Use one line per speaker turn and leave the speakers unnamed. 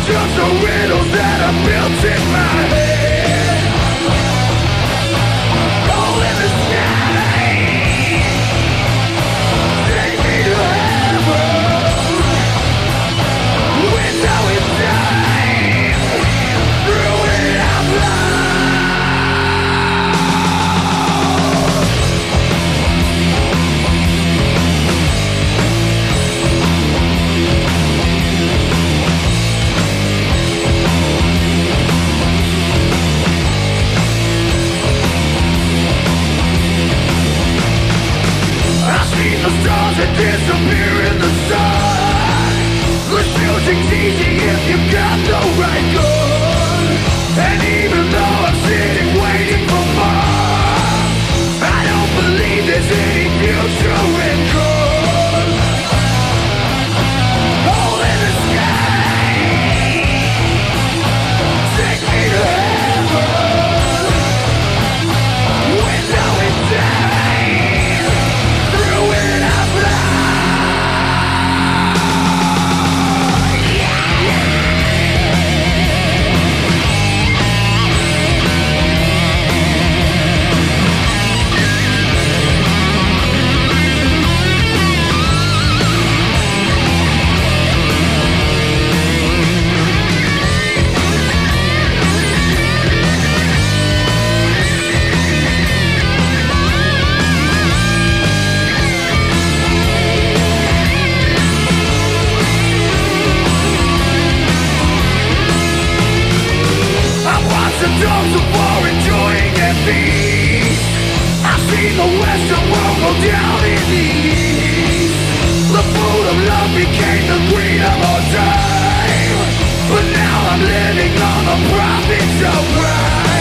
just the riddles that are built in my head. All in the sky, take me to heaven. When now it's time, through it I'm blind. The stars that disappear in the sun. The shooting's easy if you've got the right gun. And even though I'm sitting waiting for more, I don't believe there's any future in good. Hole in the sky, take me to heaven. When now it's time, through it I'm blind. The dogs of war enjoying their feast. I've seen the Western world go down in the east. The food of love became the greed of our time. But now I'm living on the profits of crime.